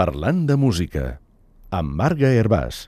Parlant de música, amb Marga Hervàs.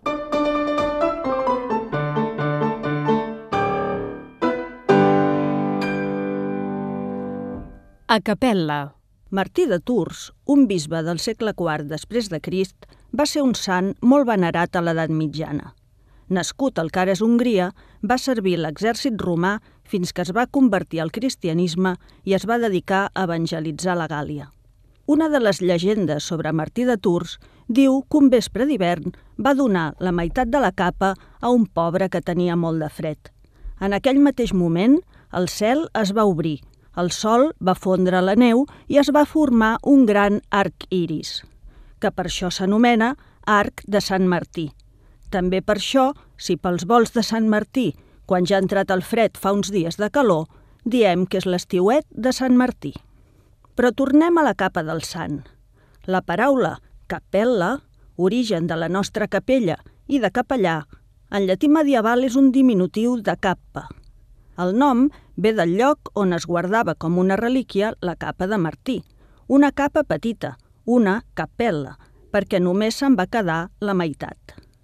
A capella. Martí de Tours, un bisbe del segle IV després de Crist, va ser un sant molt venerat a l'edat mitjana. Nascut al Cares, Hongria, va servir l'exèrcit romà fins que es va convertir al cristianisme i es va dedicar a evangelitzar la Gàl·lia. Una de les llegendes sobre Martí de Tours diu que un vespre d'hivern va donar la meitat de la capa a un pobre que tenia molt de fred. En aquell mateix moment, el cel es va obrir, el sol va fondre la neu i es va formar un gran arc iris, que per això s'anomena arc de Sant Martí. També per això, si pels volts de Sant Martí, quan ja ha entrat el fred fa uns dies de calor, diem que és l'estiuet de Sant Martí. Però tornem a la capa del sant. La paraula capella, origen de la nostra capella i de capellà, en llatí medieval és un diminutiu de cappa. El nom ve del lloc on es guardava com una relíquia la capa de Martí, una capa petita, una cappella, perquè només se'n va quedar la meitat.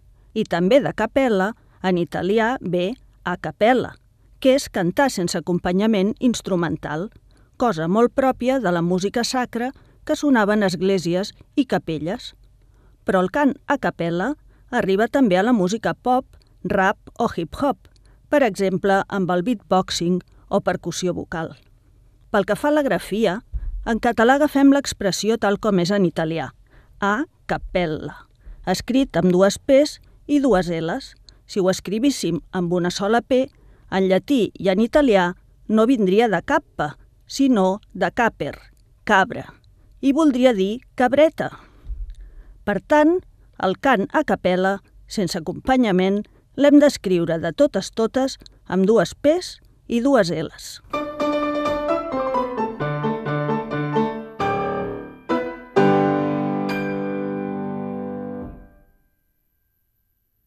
I també de capella, en italià ve a cappella, que és cantar sense acompanyament instrumental, cosa molt pròpia de la música sacra que sonava en esglésies i capelles. Però el cant a cappella arriba també a la música pop, rap o hip-hop, per exemple amb el beatboxing o percussió vocal. Pel que fa a la grafia, en català agafem l'expressió tal com és en italià, a cappella, escrit amb dues P's i dues L's. Si ho escrivíssim amb una sola P, en llatí i en italià no vindria de cappa, sinó de caper, cabra, i voldria dir cabreta. Per tant, el cant a cappella, sense acompanyament, l'hem d'escriure de totes amb dues P's i dues L's.